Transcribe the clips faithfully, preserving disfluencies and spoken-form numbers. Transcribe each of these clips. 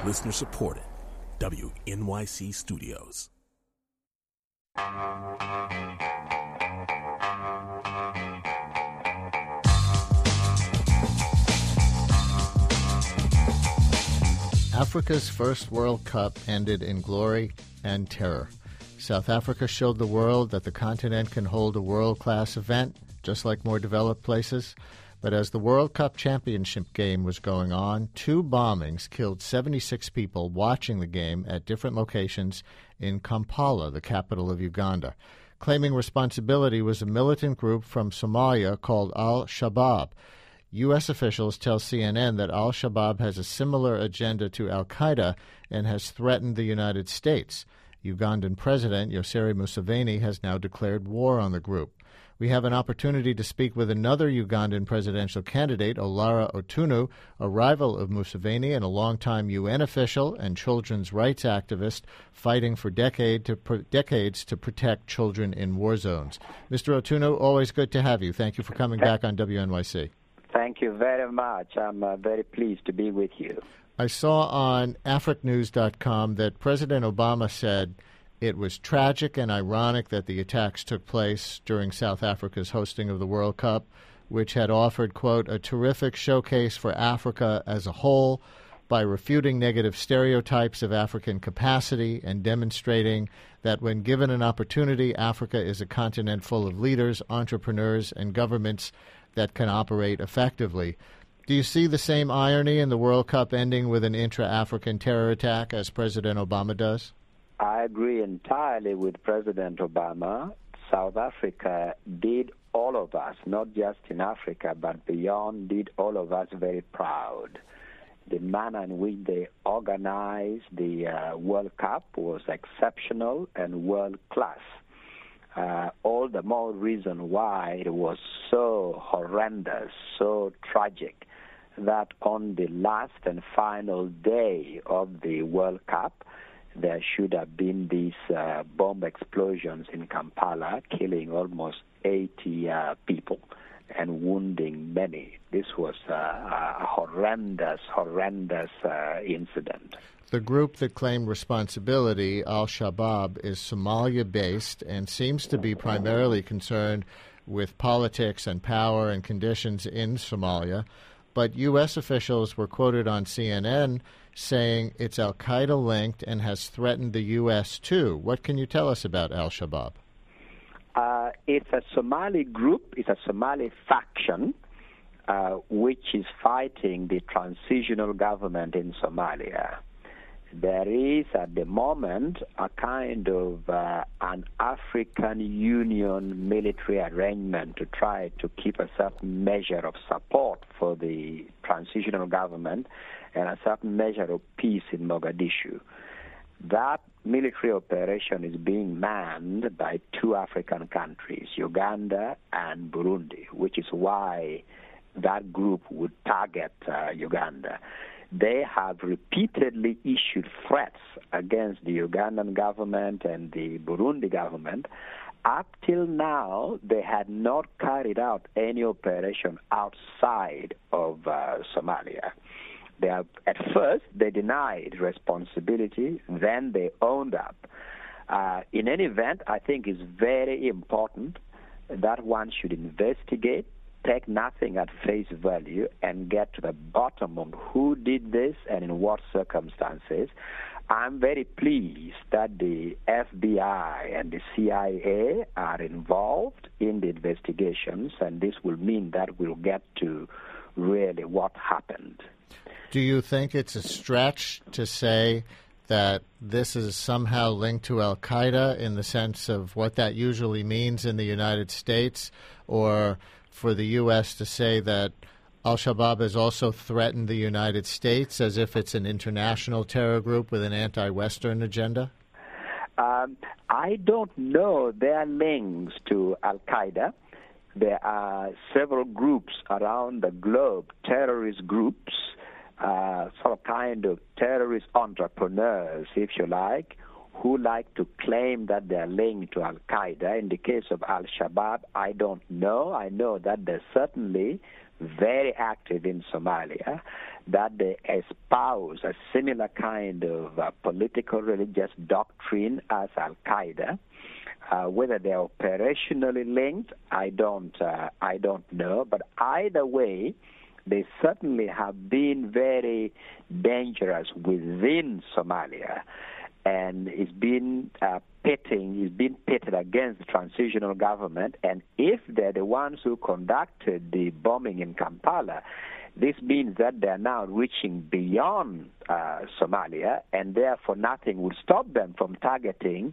Listener supported. W N Y C Studios. Africa's first World Cup ended in glory and terror. South Africa showed the world that the continent can hold a world-class event, just like more developed places. But as the World Cup championship game was going on, two bombings killed seventy-six people watching the game at different locations in Kampala, the capital of Uganda. Claiming responsibility was a militant group from Somalia called Al-Shabaab. U S officials tell C N N that Al-Shabaab has a similar agenda to Al-Qaeda and has threatened the United States. Ugandan President Yoweri Museveni has now declared war on the group. We have an opportunity to speak with another Ugandan presidential candidate, Olara Otunu, a rival of Museveni and a longtime U N official and children's rights activist fighting for decade to pro- decades to protect children in war zones. Mister Otunu, always good to have you. Thank you for coming back on W N Y C. Thank you very much. I'm uh, very pleased to be with you. I saw on Afric News dot com that President Obama said it was tragic and ironic that the attacks took place during South Africa's hosting of the World Cup, which had offered, quote, a terrific showcase for Africa as a whole by refuting negative stereotypes of African capacity and demonstrating that when given an opportunity, Africa is a continent full of leaders, entrepreneurs, and governments that can operate effectively. Do you see the same irony in the World Cup ending with an intra-African terror attack as President Obama does? I agree entirely with President Obama. South Africa did all of us, not just in Africa, but beyond, did all of us very proud. The manner in which they organized the uh, World Cup was exceptional and world-class. Uh, all the more reason why it was so horrendous, so tragic, that on the last and final day of the World Cup, there should have been these uh, bomb explosions in Kampala, killing almost eighty uh, people and wounding many. This was uh, a horrendous, horrendous uh, incident. The group that claimed responsibility, Al-Shabaab, is Somalia-based and seems to be primarily concerned with politics and power and conditions in Somalia. But U S officials were quoted on C N N saying it's Al-Qaeda linked and has threatened the U S too. What can you tell us about Al-Shabaab? Uh, it's a Somali group, it's a Somali faction, uh, which is fighting the transitional government in Somalia. There is, at the moment, a kind of uh, an African Union military arrangement to try to keep a certain measure of support for the transitional government and a certain measure of peace in Mogadishu. That military operation is being manned by two African countries, Uganda and Burundi, which is why that group would target uh, Uganda. They have repeatedly issued threats against the Ugandan government and the Burundi government. Up till now, they had not carried out any operation outside of uh, Somalia. They have, at first, they denied responsibility, then they owned up. Uh, in any event, I think it's very important that one should investigate, take nothing at face value, and get to the bottom of who did this and in what circumstances. I'm very pleased that the F B I and the C I A are involved in the investigations, and this will mean that we'll get to really what happened. Do you think it's a stretch to say that this is somehow linked to Al-Qaeda in the sense of what that usually means in the United States, or for the U S to say that Al-Shabaab has also threatened the United States as if it's an international terror group with an anti-Western agenda? Um, I don't know their links to Al-Qaeda. There are several groups around the globe, terrorist groups, uh, sort of kind of terrorist entrepreneurs, if you like, who like to claim that they're linked to Al-Qaeda. In the case of Al-Shabaab, I don't know. I know that they certainly very active in Somalia, that they espouse a similar kind of uh, political religious doctrine as Al-Qaeda. Uh, whether they're operationally linked, I don't, uh, I don't know. But either way, they certainly have been very dangerous within Somalia, and it's been uh, pitting, it's been pitted against the transitional government. And if they're the ones who conducted the bombing in Kampala, this means that they're now reaching beyond uh, Somalia, and therefore nothing would stop them from targeting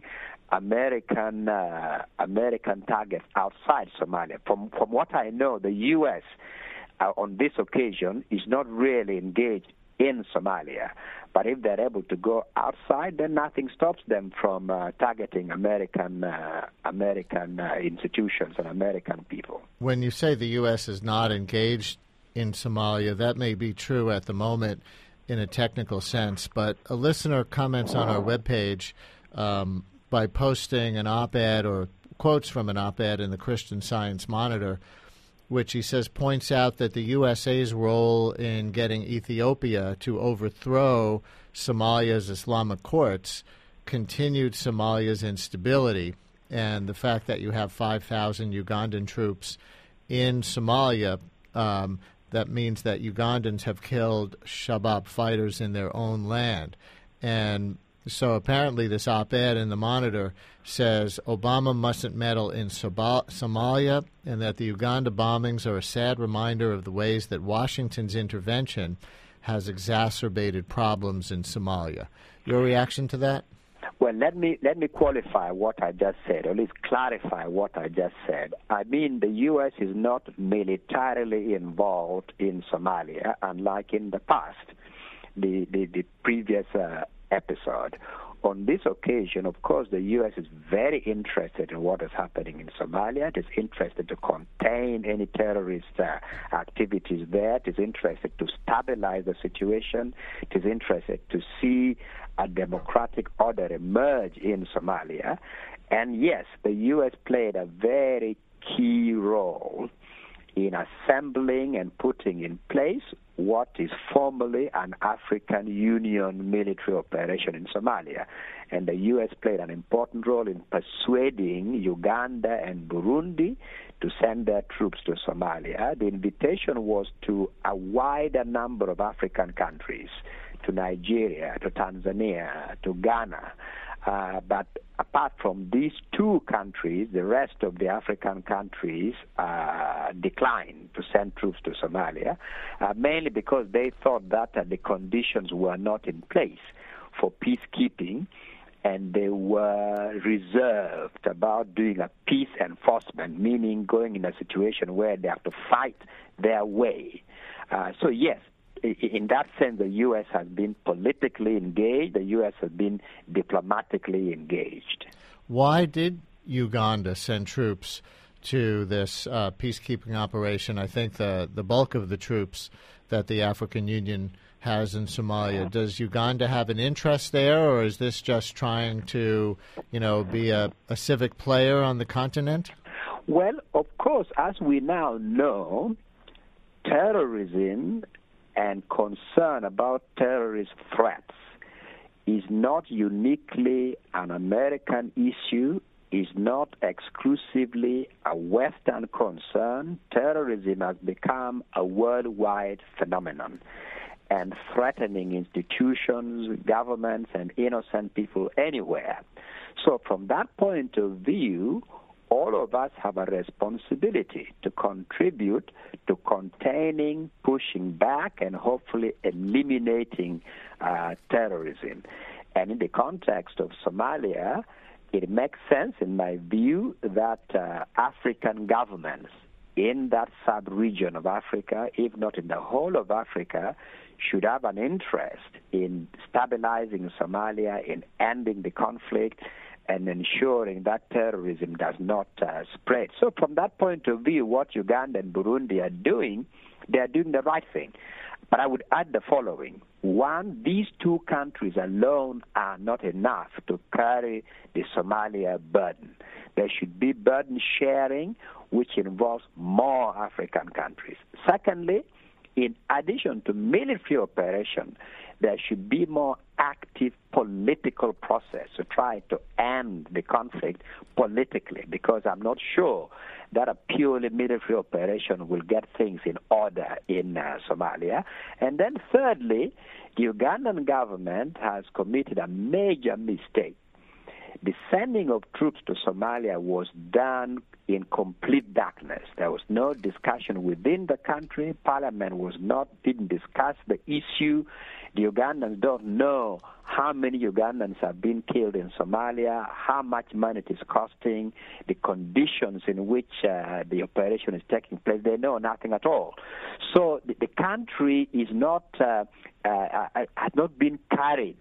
American uh, American targets outside Somalia. From from what I know, the U S uh, on this occasion is not really engaged in Somalia. But if they're able to go outside, then nothing stops them from uh, targeting American uh, American uh, institutions and American people. When you say the U S is not engaged in Somalia, that may be true at the moment in a technical sense, but a listener comments on our webpage um, by posting an op-ed or quotes from an op-ed in the Christian Science Monitor, which he says points out that the U S A's role in getting Ethiopia to overthrow Somalia's Islamic courts continued Somalia's instability, and the fact that you have five thousand Ugandan troops in Somalia, um, that means that Ugandans have killed Shabab fighters in their own land. And so apparently this op-ed in the Monitor says Obama mustn't meddle in Somalia, and that the Uganda bombings are a sad reminder of the ways that Washington's intervention has exacerbated problems in Somalia. Your reaction to that? Well, let me let me qualify what I just said, or at least clarify what I just said. I mean, the U S is not militarily involved in Somalia, unlike in the past, the the, the previous uh, episode. On this occasion, of course, the U S is very interested in what is happening in Somalia. It is interested to contain any terrorist uh, activities there. It is interested to stabilize the situation. It is interested to see a democratic order emerge in Somalia. And yes, the U S played a very key role in assembling and putting in place what is formally an African Union military operation in Somalia. And the U S played an important role in persuading Uganda and Burundi to send their troops to Somalia. The invitation was to a wider number of African countries, to Nigeria, to Tanzania, to Ghana. Uh, but apart from these two countries, the rest of the African countries uh, declined to send troops to Somalia, uh, mainly because they thought that uh, the conditions were not in place for peacekeeping, and they were reserved about doing a peace enforcement, meaning going in a situation where they have to fight their way. Uh, so yes, in that sense, the U S has been politically engaged. The U S has been diplomatically engaged. Why did Uganda send troops to this uh, peacekeeping operation? I think the, the bulk of the troops that the African Union has in Somalia. Does Uganda have an interest there, or is this just trying to, you know, be a, a civic player on the continent? Well, of course, as we now know, terrorism and concern about terrorist threats is not uniquely an American issue, is not exclusively a Western concern. Terrorism has become a worldwide phenomenon and threatening institutions, governments, and innocent people anywhere. So from that point of view, all of us have a responsibility to contribute to containing, pushing back, and hopefully eliminating uh, terrorism. And in the context of Somalia, it makes sense, in my view, that uh, African governments in that sub-region of Africa, if not in the whole of Africa, should have an interest in stabilizing Somalia, in ending the conflict, and ensuring that terrorism does not uh, spread. So from that point of view, what Uganda and Burundi are doing, they are doing the right thing. But I would add the following. One, these two countries alone are not enough to carry the Somalia burden. There should be burden sharing, which involves more African countries. Secondly, in addition to military operation, there should be more active political process to try to end the conflict politically, because I'm not sure that a purely military operation will get things in order in uh, Somalia. And then thirdly, the Ugandan government has committed a major mistake. The sending of troops to Somalia was done in complete darkness. There was no discussion within the country. Parliament was not didn't discuss the issue. The Ugandans don't know how many Ugandans have been killed in Somalia, how much money it is costing, the conditions in which uh, the operation is taking place. They know nothing at all. So the, the country is not uh, uh, uh, has not been carried.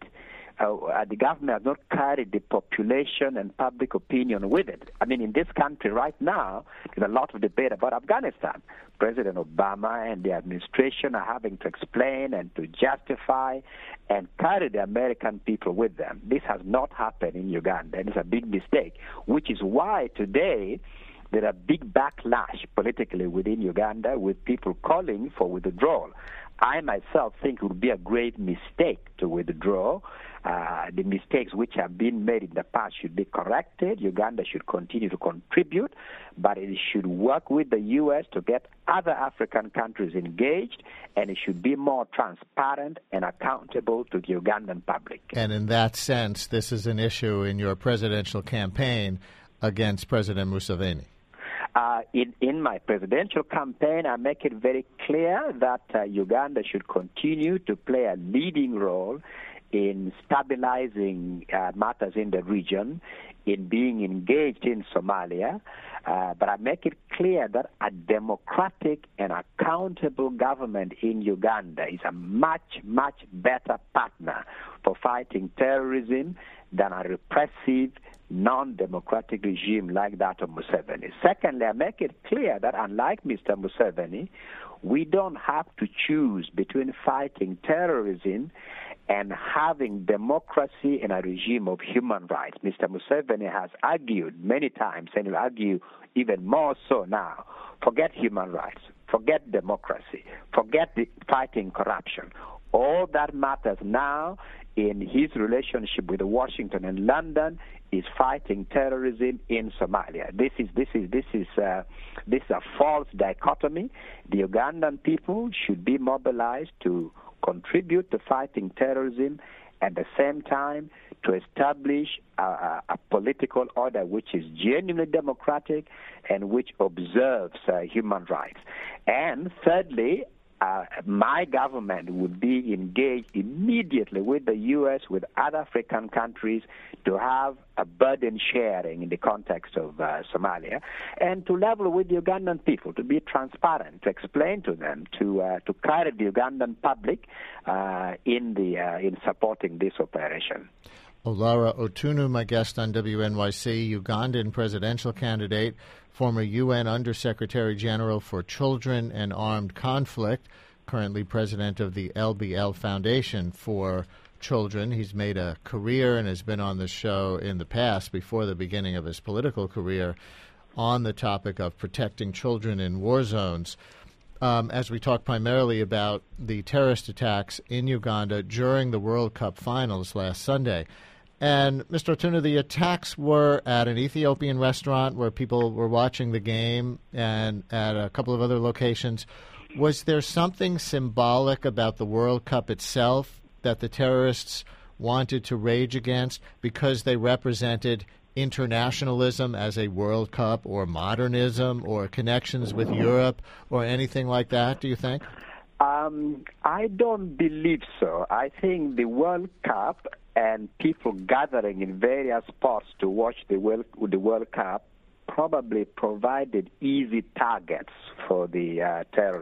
Uh, the government has not carried the population and public opinion with it. I mean, in this country right now, there's a lot of debate about Afghanistan. President Obama and the administration are having to explain and to justify and carry the American people with them. This has not happened in Uganda, and it's a big mistake, which is why today there are big backlash politically within Uganda with people calling for withdrawal. I myself think it would be a great mistake to withdraw. Uh, the mistakes which have been made in the past should be corrected. Uganda should continue to contribute, but it should work with the U S to get other African countries engaged, and it should be more transparent and accountable to the Ugandan public. And in that sense, this is an issue in your presidential campaign against President Museveni. Uh, in, in my presidential campaign, I make it very clear that uh, Uganda should continue to play a leading role in stabilizing uh, matters in the region, in being engaged in Somalia. Uh, but I make it clear that a democratic and accountable government in Uganda is a much, much better partner for fighting terrorism than a repressive, non-democratic regime like that of Museveni. Secondly, I make it clear that unlike Mister Museveni, we don't have to choose between fighting terrorism and having democracy and a regime of human rights. Mister Museveni has argued many times, and will argue even more so now, forget human rights, forget democracy, forget the fighting corruption. All that matters now in his relationship with Washington and London is fighting terrorism in Somalia. This is this is this is uh, this is a false dichotomy. The Ugandan people should be mobilized to contribute to fighting terrorism, at the same time to establish a, a, a political order which is genuinely democratic and which observes uh, human rights. And thirdly, Uh, my government would be engaged immediately with the U S, with other African countries, to have a burden sharing in the context of uh, Somalia, and to level with the Ugandan people, to be transparent, to explain to them, to uh, to carry the Ugandan public uh, in the uh, in supporting this operation. Olara Otunu, my guest on W N Y C, Ugandan presidential candidate, former U N Undersecretary General for Children and Armed Conflict, currently president of the L B L Foundation for Children. He's made a career and has been on the show in the past, before the beginning of his political career, on the topic of protecting children in war zones. Um, as we talk primarily about the terrorist attacks in Uganda during the World Cup finals last Sunday. And, Mister Otunu, the attacks were at an Ethiopian restaurant where people were watching the game, and at a couple of other locations. Was there something symbolic about the World Cup itself that the terrorists wanted to rage against because they represented internationalism as a World Cup, or modernism, or connections with Europe, or anything like that, do you think? Um, I don't believe so. I think the World Cup and people gathering in various spots to watch the World, the World Cup probably provided easy targets for the uh, terrorists.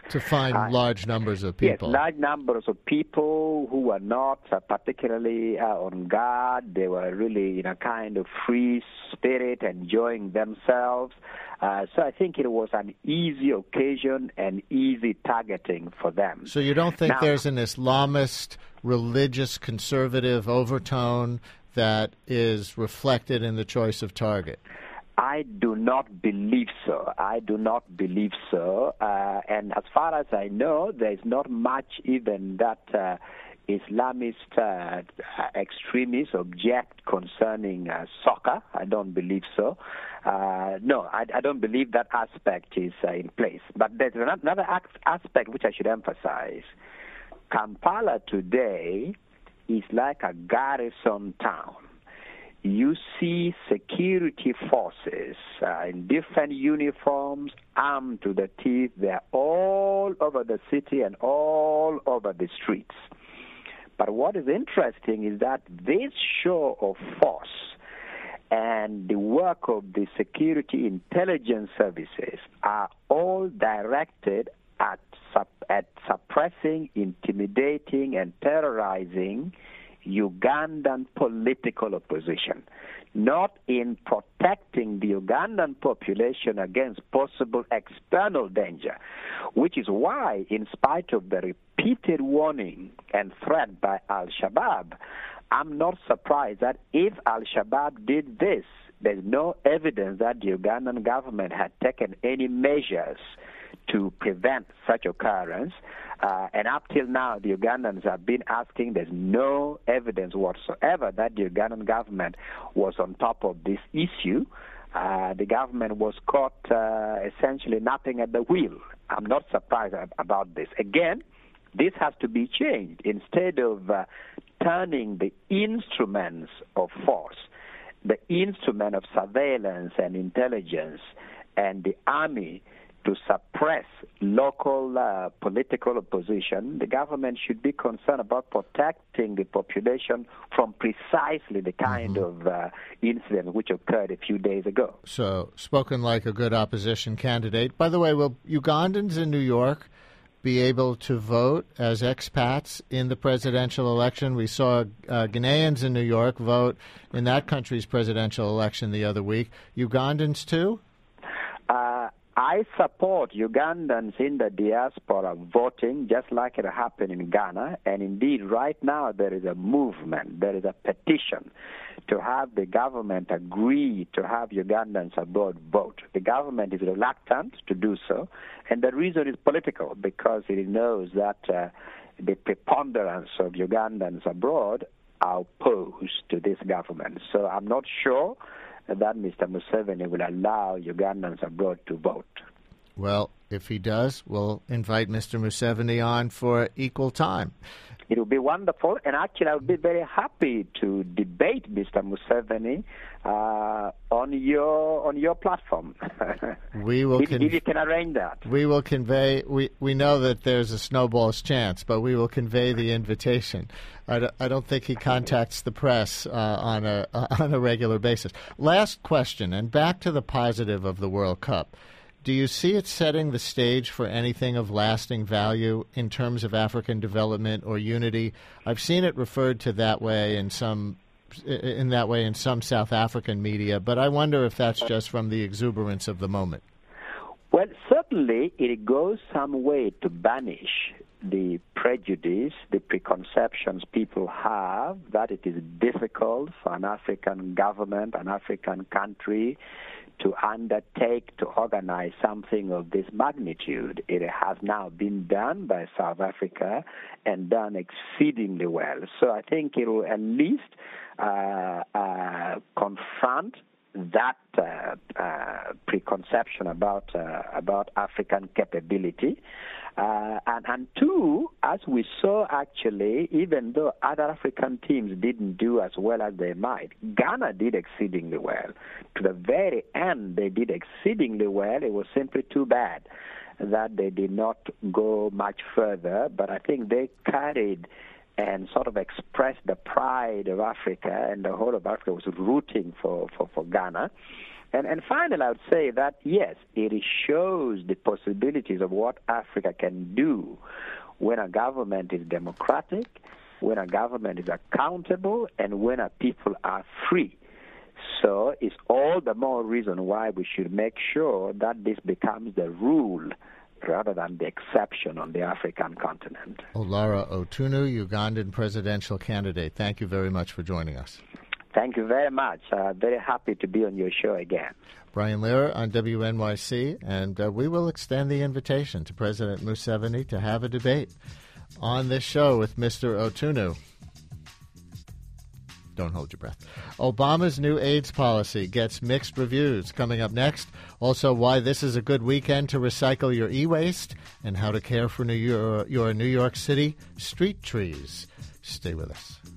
To find uh, large numbers of people. Yes, large numbers of people who were not uh, particularly uh, on guard. They were really in a kind of free spirit, enjoying themselves. Uh, so I think it was an easy occasion and easy targeting for them. So you don't think now, there's an Islamist, religious, conservative overtone that is reflected in the choice of target? I do not believe so. I do not believe so. Uh, and as far as I know, there is not much even that uh, Islamist uh, extremists object concerning uh, soccer. I don't believe so. Uh, no, I, I don't believe that aspect is uh, in place. But there's another aspect which I should emphasize. Kampala today is like a garrison town. You see security forces uh, in different uniforms, armed to the teeth. They're all over the city and all over the streets. But what is interesting is that this show of force and the work of the security intelligence services are all directed at, sup- at suppressing, intimidating, and terrorizing Ugandan political opposition, not in protecting the Ugandan population against possible external danger, which is why, in spite of the repeated warning and threat by Al-Shabaab, I'm not surprised that if Al-Shabaab did this, there's no evidence that the Ugandan government had taken any measures to prevent such occurrence. Uh, and up till now, the Ugandans have been asking, there's no evidence whatsoever that the Ugandan government was on top of this issue. Uh, the government was caught uh, essentially napping at the wheel. I'm not surprised about this. Again, this has to be changed. Instead of uh, turning the instruments of force, the instrument of surveillance and intelligence and the army to suppress local uh, political opposition, the government should be concerned about protecting the population from precisely the kind mm-hmm. of uh, incident which occurred a few days ago. So, spoken like a good opposition candidate. By the way, will Ugandans in New York be able to vote as expats in the presidential election? We saw uh, Ghanaians in New York vote in that country's presidential election the other week. Ugandans too? Uh, I support Ugandans in the diaspora voting just like it happened in Ghana. And indeed, right now there is a movement, there is a petition to have the government agree to have Ugandans abroad vote. The government is reluctant to do so. And the reason is political, because it knows that uh, the preponderance of Ugandans abroad are opposed to this government. So I'm not sure that Mister Museveni will allow Ugandans abroad to vote. Well, if he does, we'll invite Mister Museveni on for equal time. It will be wonderful, and actually I would be very happy to debate Mister Museveni uh, on your on your platform. We will if, con- if you can arrange that. We will convey. We we know that there's a snowball's chance, but we will convey the invitation. I, d- I don't think he contacts the press uh, on a uh, on a regular basis. Last question, and back to the positive of the World Cup. Do you see it setting the stage for anything of lasting value in terms of African development or unity? I've seen it referred to that way in some in that way in some South African media, but I wonder if that's just from the exuberance of the moment. Well, certainly it goes some way to banish the prejudice, the preconceptions people have that it is difficult for an African government, an African country, to undertake to organize something of this magnitude. It has now been done by South Africa and done exceedingly well. So I think it will at least uh, uh, confront that uh, uh, preconception about uh, about African capability. Uh, and, and two, as we saw actually, even though other African teams didn't do as well as they might, Ghana did exceedingly well. To the very end, they did exceedingly well. It was simply too bad that they did not go much further, but I think they carried and sort of expressed the pride of Africa, and the whole of Africa was rooting for, for, for Ghana. And, and finally, I would say that, yes, it shows the possibilities of what Africa can do when a government is democratic, when a government is accountable, and when a people are free. So it's all the more reason why we should make sure that this becomes the rule rather than the exception on the African continent. Olara Otunu, Ugandan presidential candidate, thank you very much for joining us. Thank you very much. Uh, very happy to be on your show again. Brian Lehrer on W N Y C, and uh, we will extend the invitation to President Museveni to have a debate on this show with Mister Otunu. Don't hold your breath. Obama's new AIDS policy gets mixed reviews. Coming up next, also why this is a good weekend to recycle your e-waste and how to care for New York, your New York City street trees. Stay with us.